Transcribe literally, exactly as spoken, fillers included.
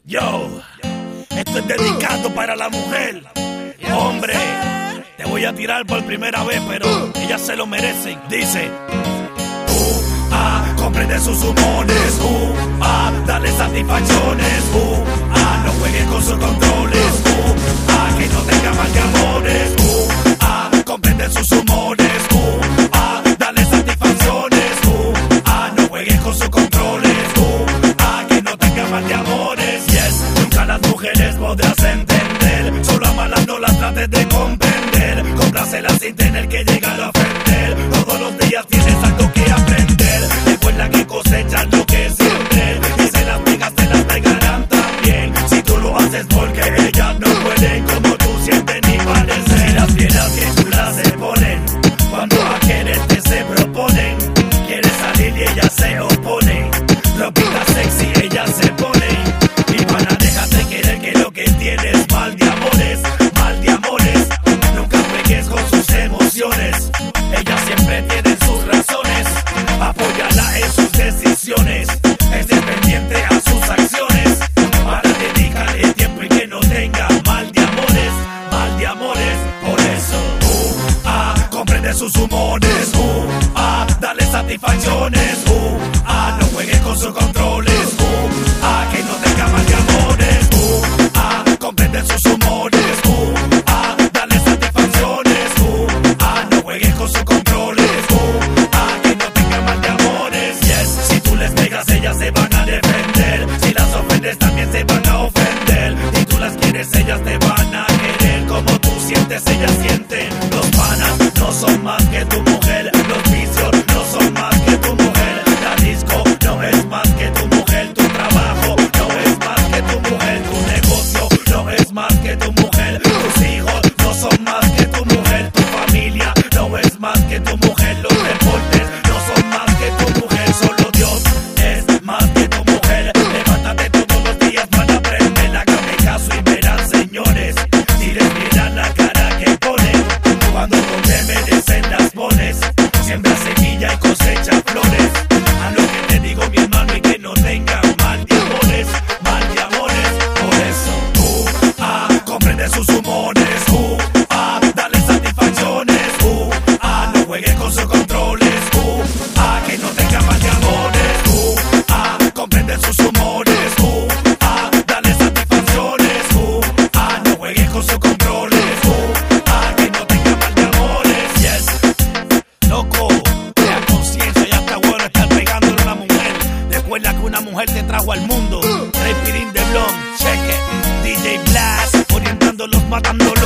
Yo, esto es dedicado para la mujer. Hombre, te voy a tirar por primera vez, pero ellas se lo merecen. Dice: Uh, ah, comprende sus humores. Uh, ah, dale satisfacciones. Uh, ah, no juegue con sus controles. Uh, ah, que no tenga mal de amores. Uh, ah, comprende sus humores. Uh, ah, dale satisfacciones. Uh, ah, no juegue con sus controles. Uh, ah, que no tenga mal de amores. Yes, nunca las mujeres podrás entender. Solo a malas no las trates de comprender. Complácelas sin tener que llegar a ofender. Todos los días tienes algo que aprender. Recuerda que cosechan lo que siembren. Y se las pegas, te las pegarán también. Si tú lo haces porque ellas no pueden, como tú sienten ni parecen. Y las fieras que chulas se ponen cuando a quererte se proponen. Quieres salir y ellas se oponen. Ropita sexy ellas se ponen. Y van a dejarte querer que lo que tienes mal de amores. Mal de amores. Nunca juegues con sus emociones. Ellas siempre tienen sus razones. Apóyala en sus decisiones. Es dependiente a sus acciones. Para dedicarle tiempo y que no tenga mal de amores. Mal de amores. Por eso, uh, ah, comprende sus humores. Uh, ah, dale satisfacciones. Uh, ah, no juegue con sus controles. Uh, ah, que no tenga mal de amores. Uh, ah, comprende sus humores. Uh, ah, dale satisfacciones. Uh, ah, no juegue con sus controles. Uh, ah, que no tenga mal de amores. Yes, si tú les pegas ellas se van a defender. Si las ofendes también se van a ofender. Si tú las quieres ellas te van a querer. Como tú sientes ellas sienten. Los panas no son más que tu mujer. Los vicios no son más que tu mujer. La disco no es más que tu mujer. Tu trabajo no es más que tu mujer. Tu negocio no es más que tu mujer. Tus hijos no son más que tu mujer. Tu familia no es más que tu mujer. Los deportes no son más que tu mujer. Solo Dios es más que tu mujer. Levántate todos los días para aprender. Hágame caso y verán, señores. Si les miran la cara que ponen, cuando no te merecen las pones. Siembra semilla y cosecha flores. A lo que te digo, mi hermano, y que no tengan mal de amores. Mal de amores. Por eso, uh, ah, comprende sus humores. Uh, ah, dale satisfacciones. Uh, ah, no juegue con sus controles. Uh, ah, que no tenga mal de amores. Uh, ah, comprende sus humores. Uh, ah, dale satisfacciones. Uh, ah, no juegue con sus controles. Uh, ah, que no tenga mal de amores. Yes. Loco, crea conciencia, ya está bueno estar pegándole a una mujer. Recuerda que una mujer te trajo al mundo. Ray Pirín de Blon, check it. D J Blast, orientándolos, matándolos.